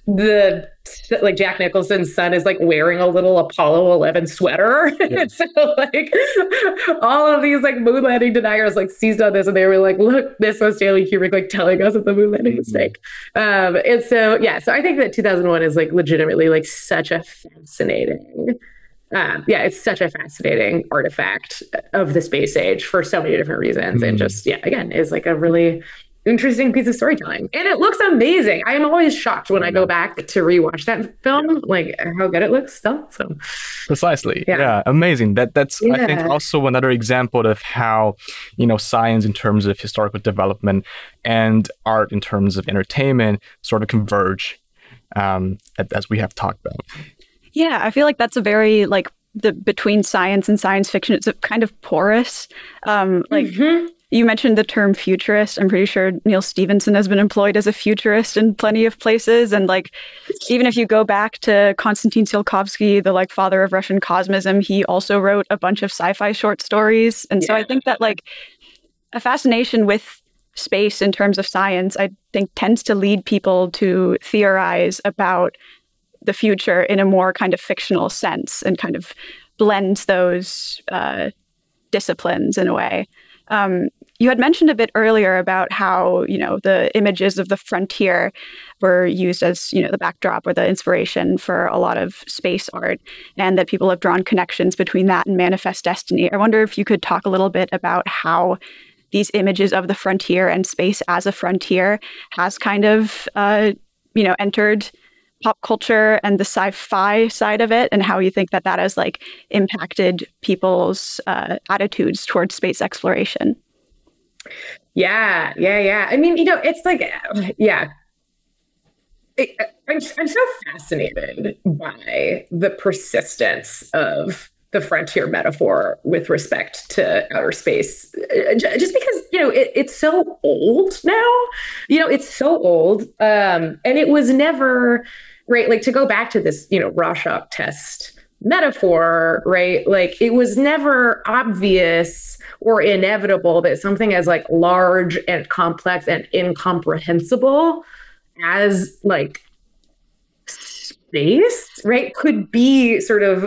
Jack Nicholson's son is like wearing a little Apollo 11 sweater. And so like all of these like moon landing deniers like seized on this and they were like, look, this was Stanley Kubrick like telling us that the moon landing was fake. And so, so I think that 2001 is like legitimately like such a fascinating it's such a fascinating artifact of the space age for so many different reasons. And just, again, is like a really interesting piece of storytelling. And it looks amazing. I am always shocked when I go back to rewatch that film, like how good it looks still. So precisely. Yeah. Amazing. That's I think also another example of how, science in terms of historical development and art in terms of entertainment sort of converge as we have talked about. Yeah, I feel like that's a very between science and science fiction, it's a kind of porous. You mentioned the term futurist. I'm pretty sure Neil Stephenson has been employed as a futurist in plenty of places. And even if you go back to Konstantin Tsiolkovsky, the father of Russian cosmism, he also wrote a bunch of sci-fi short stories. And so I think that a fascination with space in terms of science, I think tends to lead people to theorize about the future in a more kind of fictional sense and kind of blends those disciplines in a way. You had mentioned a bit earlier about how, the images of the frontier were used as, the backdrop or the inspiration for a lot of space art, and that people have drawn connections between that and Manifest Destiny. I wonder if you could talk a little bit about how these images of the frontier and space as a frontier has kind of, entered pop culture and the sci-fi side of it, and how you think that has impacted people's attitudes towards space exploration. Yeah. I mean, it's I'm so fascinated by the persistence of the frontier metaphor with respect to outer space, just because, it's so old now, it's so old. And it was never, right, to go back to this, Rorschach test metaphor, right? It was never obvious or inevitable that something as large and complex and incomprehensible as space, right, could be sort of,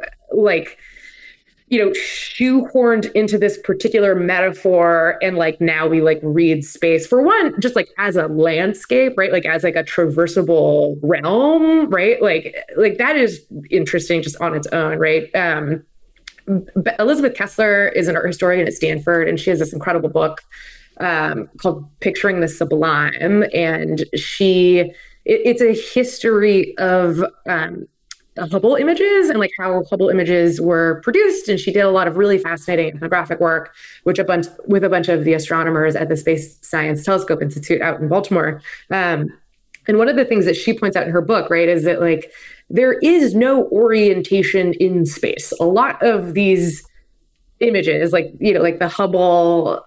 shoehorned into this particular metaphor. And now we read space for one, just as a landscape, right? As a traversable realm, right? That is interesting just on its own, right? Elizabeth Kessler is an art historian at Stanford, and she has this incredible book called Picturing the Sublime. And it's a history of Hubble images and how Hubble images were produced. And she did a lot of really fascinating ethnographic work, with a bunch of the astronomers at the Space Science Telescope Institute out in Baltimore. And one of the things that she points out in her book, right, is that there is no orientation in space. A lot of these images, the Hubble,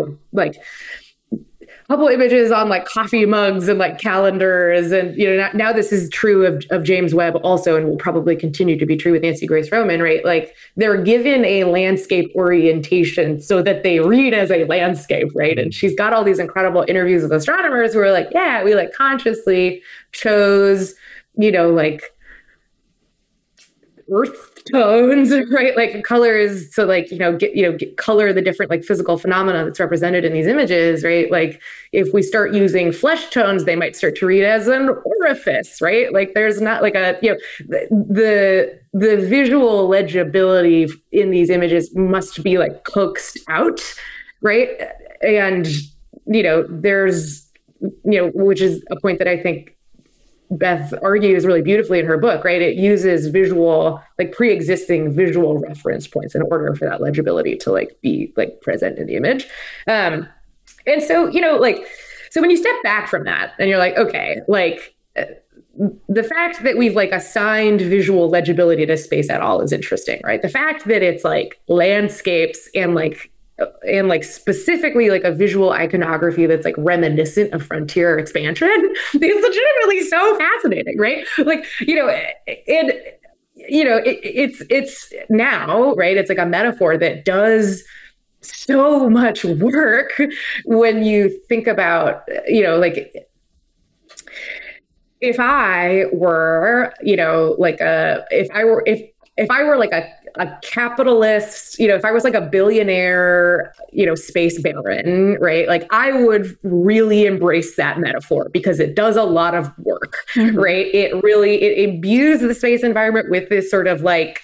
Hubble images on coffee mugs and calendars. And, now this is true of James Webb also, and will probably continue to be true with Nancy Grace Roman, right? They're given a landscape orientation so that they read as a landscape, right? And she's got all these incredible interviews with astronomers who are we consciously chose, Earth tones, right? Like colors to like, get color the different like physical phenomena that's represented in these images, right? Like if we start using flesh tones, they might start to read as an orifice, right? Like there's not like the visual legibility in these images must be like coaxed out, right? And, there's, which is a point that I think Beth argues really beautifully in her book, right? It uses pre-existing visual reference points in order for that legibility to like be like present in the image. And so, so when you step back from that and you're like, okay, like the fact that we've like assigned visual legibility to space at all is interesting, right? The fact that it's like landscapes and specifically like a visual iconography that's like reminiscent of frontier expansion is legitimately so fascinating, right? Like, it's now, right? It's like a metaphor that does so much work when you think about, if I were, if I were like a capitalist, if I was like a billionaire, space baron, right? Like I would really embrace that metaphor because it does a lot of work, right? It imbues the space environment with this sort of like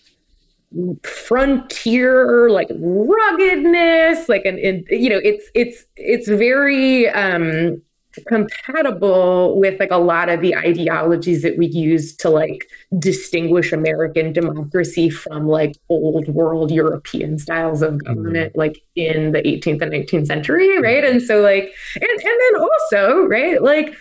frontier, like ruggedness, like it's very compatible with like a lot of the ideologies that we use to like distinguish American democracy from like old world European styles of government, like in the 18th and 19th century, right? And so like, and then also, right, like,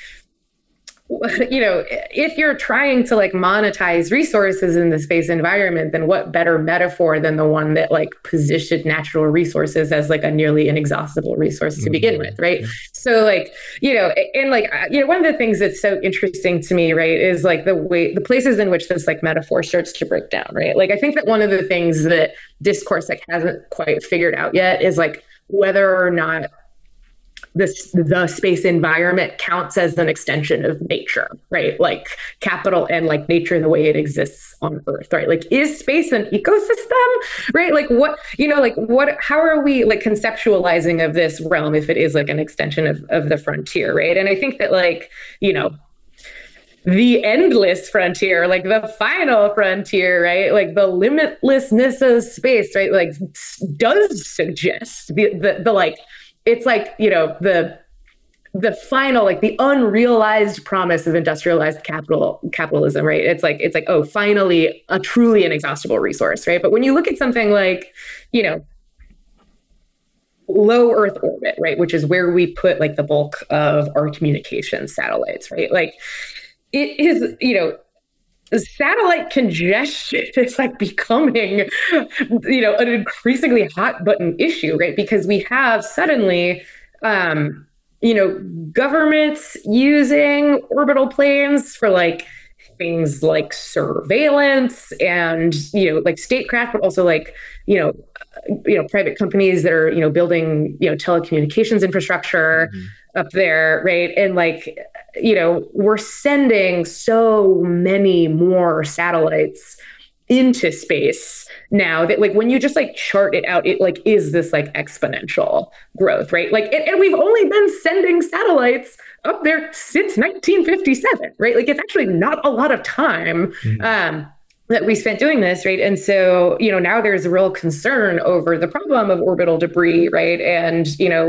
if you're trying to like monetize resources in the space environment, then what better metaphor than the one that like positioned natural resources as like a nearly inexhaustible resource to begin with, right? So like, one of the things that's so interesting to me, right, is like the places in which this like metaphor starts to break down, right? Like I think that one of the things that discourse like hasn't quite figured out yet is like whether or not the space environment counts as an extension of nature, right? Like capital and like nature in the way it exists on Earth, right? Like is space an ecosystem, right? Like how are we like conceptualizing of this realm if it is like an extension of the frontier, right? And I think that like, the endless frontier, like the final frontier, right? Like the limitlessness of space, right? Like does suggest the like, it's like, the final, like the unrealized promise of industrialized capitalism, right? It's like, oh, finally a truly inexhaustible resource, right? But when you look at something like, low Earth orbit, right? Which is where we put like the bulk of our communications satellites, right? Like it is, satellite congestion is like becoming, an increasingly hot button issue, right? Because we have suddenly, governments using orbital planes for like things like surveillance and, like statecraft, but also like, private companies that are, building, telecommunications infrastructure up there, right? And like, we're sending so many more satellites into space now that like when you just like chart it out, it like is this like exponential growth, right? Like, and we've only been sending satellites up there since 1957, right? Like it's actually not a lot of time that we spent doing this, right? And so, now there's a real concern over the problem of orbital debris, right? And,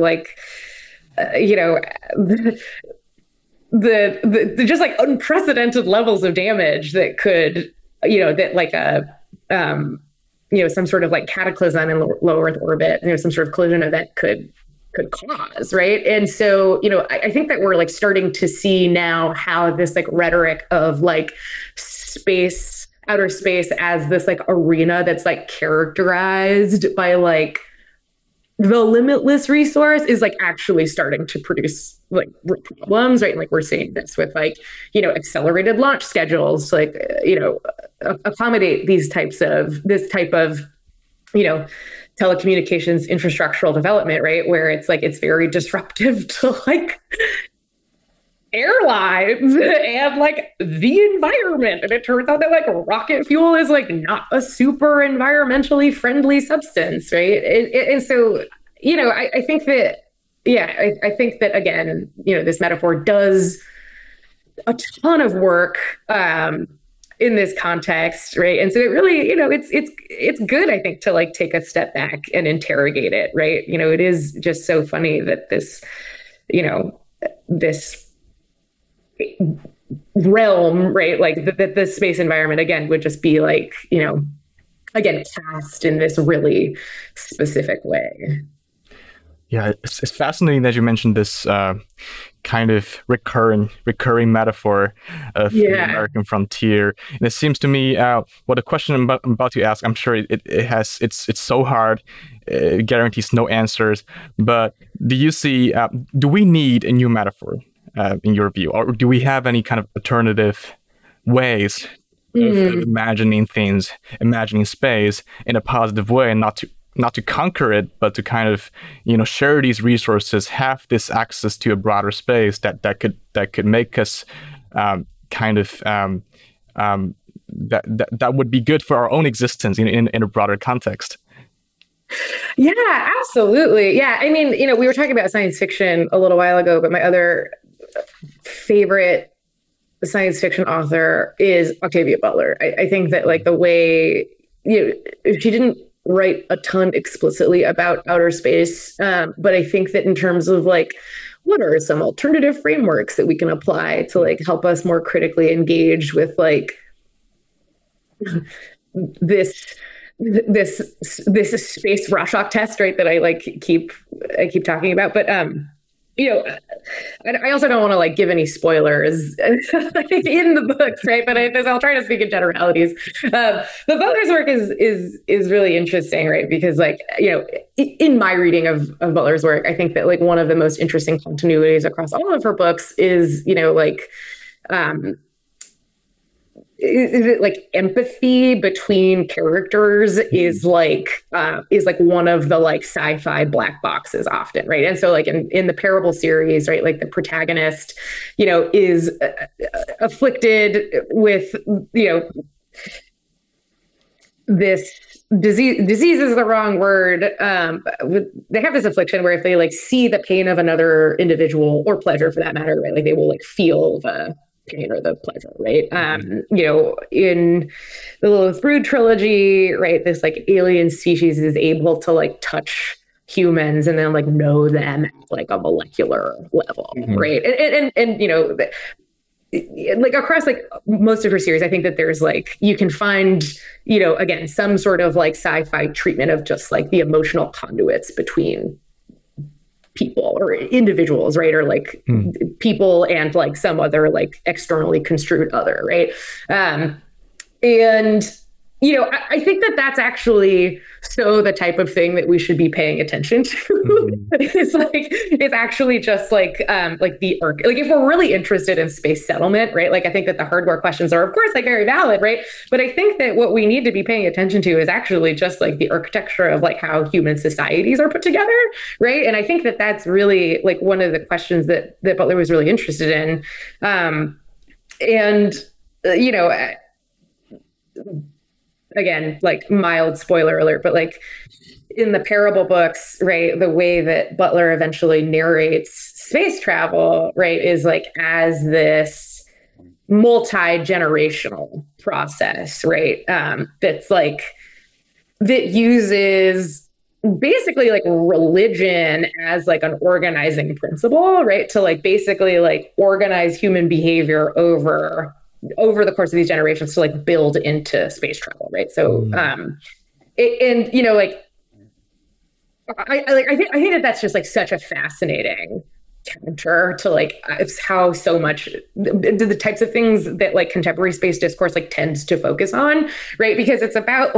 the just like unprecedented levels of damage that could, that like some sort of like cataclysm in low Earth orbit, some sort of collision event could cause, right? And so, I think that we're like starting to see now how this like rhetoric of like outer space as this like arena that's like characterized by like the limitless resource is like actually starting to produce like problems, right? And like we're seeing this with like, accelerated launch schedules to like, accommodate this type of, telecommunications infrastructural development, right? Where it's like, it's very disruptive to like airlines and like the environment. And it turns out that like rocket fuel is like not a super environmentally friendly substance, right? And so, I think that, I think that again, this metaphor does a ton of work in this context, right? And so it really, it's good, I think, to like take a step back and interrogate it, right? It is just so funny that this realm, right? Like the space environment again would just be like, again, cast in this really specific way. Yeah, it's fascinating that you mentioned this kind of recurring metaphor of the American frontier. And it seems to me, what the question I'm about to ask, I'm sure it's so hard, it guarantees no answers. But do you see, do we need a new metaphor in your view, or do we have any kind of alternative ways of imagining things, imagining space in a positive way, and not to conquer it, but to kind of, share these resources, have this access to a broader space that could make us that would be good for our own existence in a broader context? Yeah, absolutely. Yeah. I mean, we were talking about science fiction a little while ago, but my other favorite science fiction author is Octavia Butler. I think that like the way, she didn't write a ton explicitly about outer space. But I think that in terms of like, what are some alternative frameworks that we can apply to like help us more critically engage with like this space Rorschach test, right? That I keep talking about. But I also don't want to like give any spoilers in the books, right? But I'll try to speak in generalities. The Butler's work is really interesting, right? Because like, in my reading of Butler's work, I think that like one of the most interesting continuities across all of her books is, empathy between characters is like one of the like sci-fi black boxes often, right? And so like in the Parable series, right, like the protagonist, is afflicted with, this disease is the wrong word. They have this affliction where if they like see the pain of another individual, or pleasure for that matter, right, like they will like feel the pain or the pleasure, right? In the Lilith Brood trilogy, right, this like alien species is able to like touch humans and then like know them at like a molecular level, right? And like across like most of her series, I think that there's like, you can find, again, some sort of like sci-fi treatment of just like the emotional conduits between people or individuals, right? Or like people and like some other like externally construed other, right? And I think that that's actually the type of thing that we should be paying attention to. It's actually just like the like if we're really interested in space settlement, right? Like I think that the hardware questions are of course like very valid, right? But I think that what we need to be paying attention to is actually just like the architecture of like how human societies are put together, right? And I think that that's really like one of the questions that Butler was really interested in. Again, like mild spoiler alert, but like in the Parable books, right, the way that Butler eventually narrates space travel, right, is like as this multi-generational process, right, that's like, that uses basically like religion as like an organizing principle, right, to like basically like organize human behavior over the course of these generations to like build into space travel, right? So, I think that that's just like such a fascinating counter to like how so much the types of things that like contemporary space discourse like tends to focus on, right? Because it's about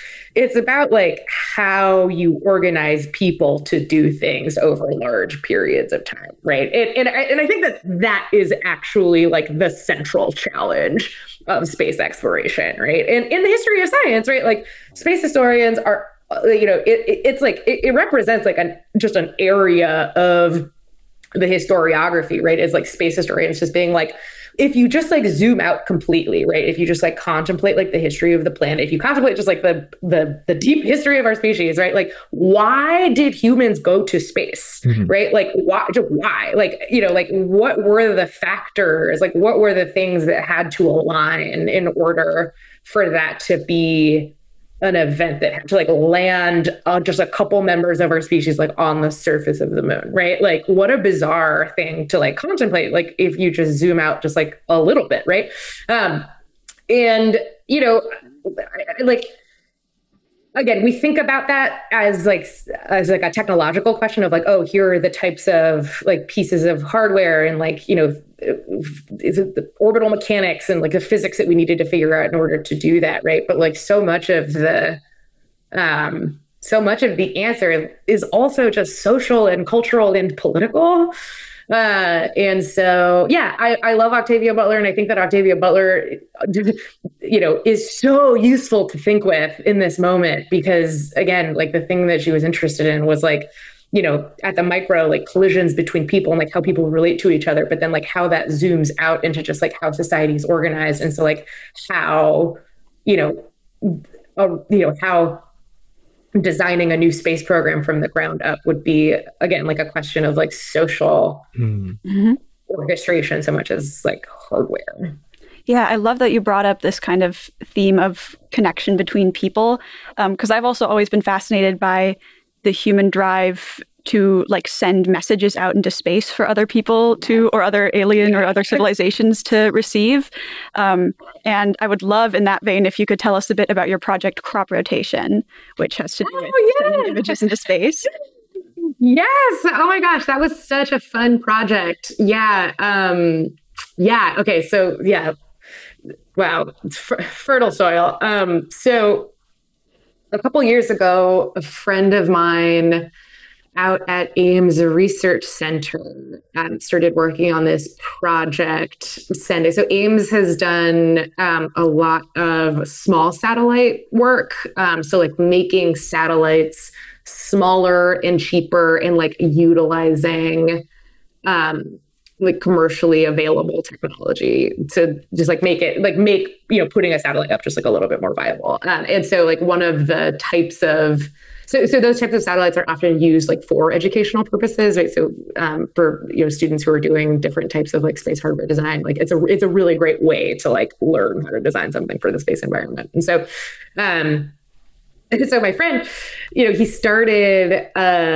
how you organize people to do things over large periods of time, right? And I think that is actually like the central challenge of space exploration, right? And in the history of science, right, like space historians are, it's like it represents like just an area of the historiography, right, is like space historians just being like, if you just like zoom out completely, right, if you just like contemplate like the history of the planet, if you contemplate just like the deep history of our species, right, like why did humans go to space, right, like why, like, you know, like what were the factors, like what were the things that had to align in order for that to be an event that had to like land on just a couple members of our species like on the surface of the moon, right? Like what a bizarre thing to like contemplate, like if you just zoom out just like a little bit, right? And you know, like again, we think about that as like a technological question of like, oh, here are the types of like pieces of hardware and like, you know, the orbital mechanics and like the physics that we needed to figure out in order to do that, right? But like so much of the answer is also just social and cultural and political. And so, yeah, I love Octavia Butler. And I think that Octavia Butler, you know, is so useful to think with in this moment, because again, like the thing that she was interested in was like, you know, at the micro, like collisions between people and like how people relate to each other, but then like how that zooms out into just like how society is organized. And so like how, how designing a new space program from the ground up would be, again, like a question of like social orchestration so much as like hardware. Yeah, I love that you brought up this kind of theme of connection between people, because I've also always been fascinated by the human drive to like send messages out into space for other people to, or other alien or other civilizations to receive. And I would love in that vein, if you could tell us a bit about your project Crop Rotation, which has to do with sending images into space. Yes. Oh my gosh, that was such a fun project. Yeah. Okay. So yeah. Wow. Fertile soil. So a couple years ago, a friend of mine out at Ames Research Center started working on this project sending. So Ames has done a lot of small satellite work. So like making satellites smaller and cheaper and like utilizing like commercially available technology to just like make putting a satellite up just like a little bit more viable. And so like one of the types of So those types of satellites are often used like for educational purposes, right? So for students who are doing different types of like space hardware design, like it's a really great way to like learn how to design something for the space environment. And so my friend, he started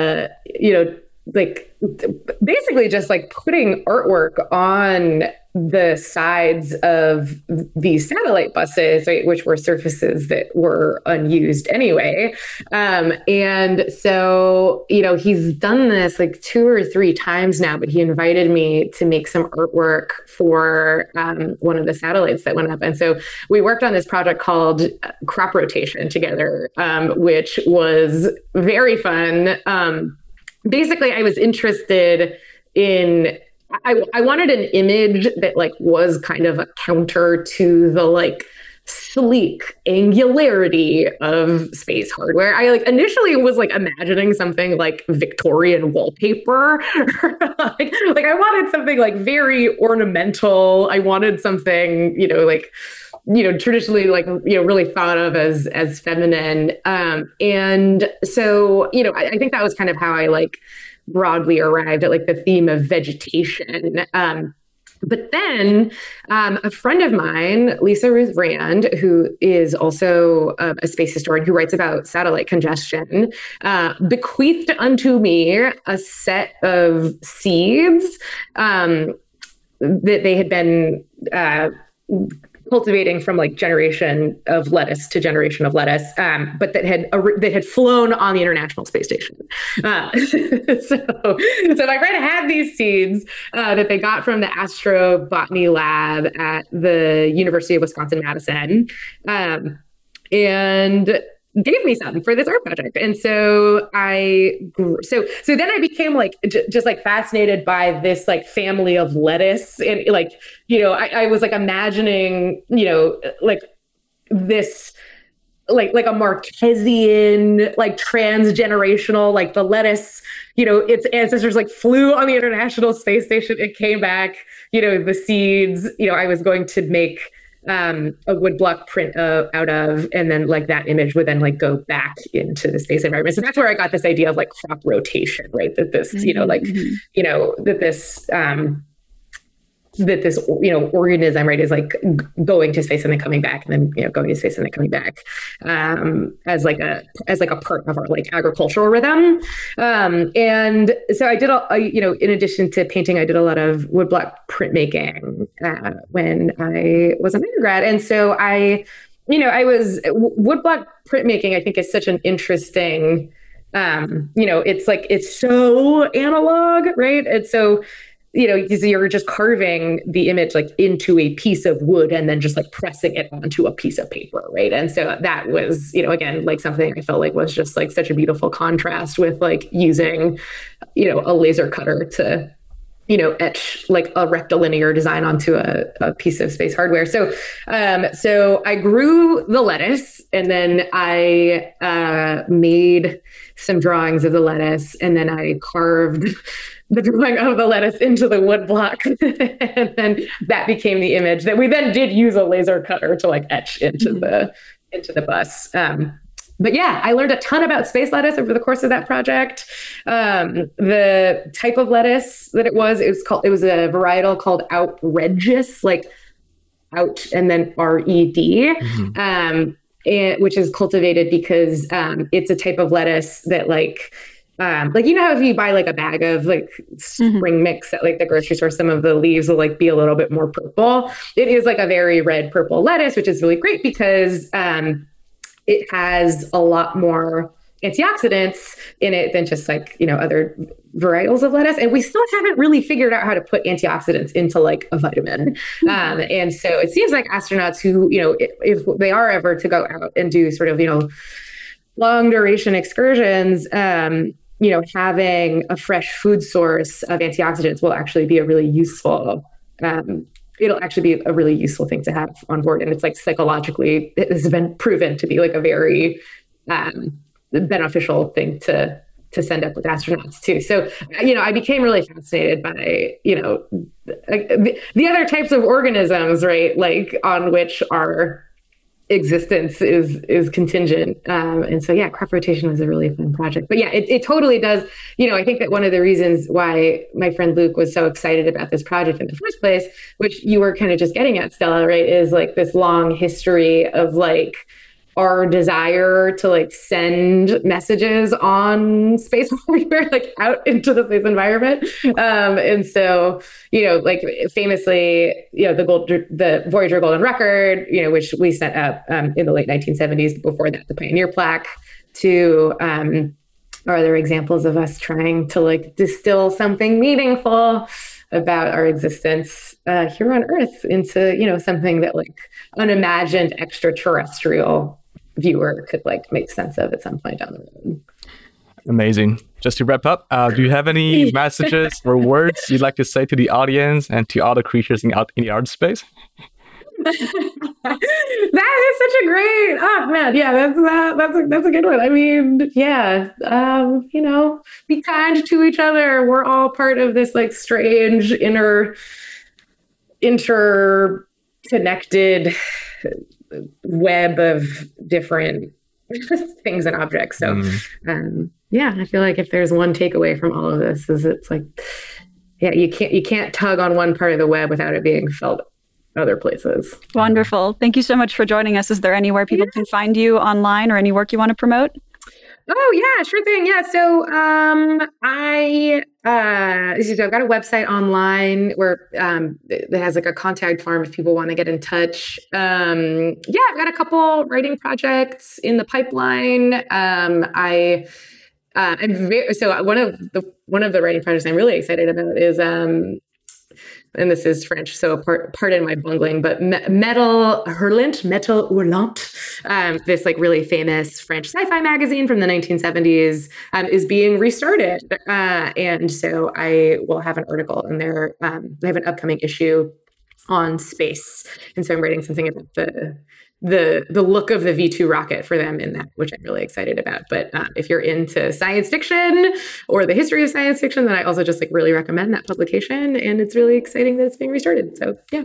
like basically just like putting artwork on the sides of these satellite buses, right, which were surfaces that were unused anyway. And so, he's done this like 2 or 3 times now, but he invited me to make some artwork for one of the satellites that went up. And so we worked on this project called Crop Rotation together, which was very fun. Basically, I was interested in I wanted an image that like was kind of a counter to the like sleek angularity of space hardware. I like initially was like imagining something like Victorian wallpaper. like I wanted something like very ornamental. I wanted something, traditionally like, really thought of as feminine. And so, I think that was kind of how I like broadly arrived at like the theme of vegetation. But then a friend of mine, Lisa Ruth Rand, who is also a space historian who writes about satellite congestion, bequeathed unto me a set of seeds that they had been cultivating from like generation of lettuce to generation of lettuce, but that had flown on the International Space Station. So my friend had these seeds that they got from the Astrobotany Lab at the University of Wisconsin-Madison, and gave me some for this art project. And so so then I became like just like fascinated by this like family of lettuce, and like I was like imagining like this like a Marquesian, like transgenerational, like the lettuce, its ancestors like flew on the International Space Station. It came back, the seeds, I was going to make a woodblock print out of, and then like that image would then like go back into the space environment. So that's where I got this idea of like crop rotation, right? That this, that this organism, right, is like going to space and then coming back, and then going to space and then coming back, as like a part of our like agricultural rhythm. And so I did in addition to painting, I did a lot of woodblock printmaking when I was an undergrad, and so woodblock printmaking, I think, is such an interesting, it's so analog, right? And so you're just carving the image like into a piece of wood and then just like pressing it onto a piece of paper, right? And so that was, again, like something I felt like was just like such a beautiful contrast with like using, a laser cutter to, etch like a rectilinear design onto a piece of space hardware. So I grew the lettuce, and then I made some drawings of the lettuce, and then I carved the drawing of the lettuce into the wood block. And then that became the image that we then did use a laser cutter to like etch into the bus. But yeah, I learned a ton about space lettuce over the course of that project. The type of lettuce that it was a varietal called Outredgeous, like out and then R-E-D, which is cultivated because it's a type of lettuce that like how if you buy like a bag of like spring mix at like the grocery store, some of the leaves will like be a little bit more purple. It is like a very red purple lettuce, which is really great because it has a lot more antioxidants in it than just like, other varietals of lettuce. And we still haven't really figured out how to put antioxidants into like a vitamin. And so it seems like astronauts who, if they are ever to go out and do sort of, long duration excursions, having a fresh food source of antioxidants will actually be a really useful, it'll actually be a really useful thing to have on board. And it's like psychologically, it has been proven to be like a very beneficial thing to send up with astronauts too. So, I became really fascinated by, the other types of organisms, right? Like on which our existence is contingent. And so, yeah, crop rotation was a really fun project. But yeah, it totally does. I think that one of the reasons why my friend Luke was so excited about this project in the first place, which you were kind of just getting at, Stella, right, is like this long history of like our desire to like send messages on space hardware, like out into the space environment. And so, like famously, the Voyager Golden Record, which we sent up in the late 1970s, before that, the Pioneer plaque, to are other examples of us trying to like distill something meaningful about our existence here on Earth into, something that like unimagined extraterrestrial viewer could like make sense of at some point down the road. Amazing. Just to wrap up, do you have any messages or words you'd like to say to the audience and to all the creatures in the art space? That is such a great, man, yeah, that's a good one. I mean, yeah, be kind to each other. We're all part of this like strange interconnected web of different things and objects. So, yeah, I feel like if there's one takeaway from all of this, is it's like, yeah, you can't tug on one part of the web without it being felt other places. Wonderful. Thank you so much for joining us. Is there anywhere people can find you online or any work you want to promote? Oh yeah, sure thing. Yeah. So I've got a website online where that has like a contact form if people want to get in touch. I've got a couple writing projects in the pipeline. So one of the writing projects I'm really excited about is and this is French, so pardon my bungling, but Metal Hurlant, this like really famous French sci-fi magazine from the 1970s is being restarted. And so I will have an article in there. I have an upcoming issue on space. And so I'm writing something about the look of the V2 rocket for them in that, which I'm really excited about. But if you're into science fiction or the history of science fiction, then I also just really recommend that publication. And it's really exciting that it's being restarted. So yeah.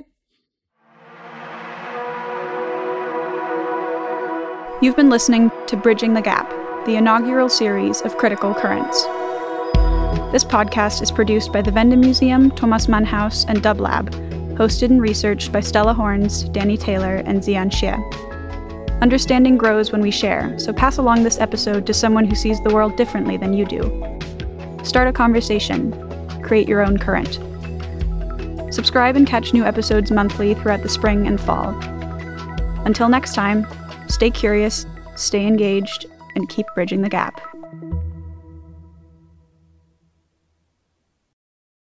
You've been listening to Bridging the Gap, the inaugural series of Critical Currents. This podcast is produced by the Vende Museum, Thomas Mann House, and Dub Lab, hosted and researched by Stella Horns, Danny Taylor, and Xian Xie. Understanding grows when we share, so pass along this episode to someone who sees the world differently than you do. Start a conversation. Create your own current. Subscribe and catch new episodes monthly throughout the spring and fall. Until next time, stay curious, stay engaged, and keep bridging the gap.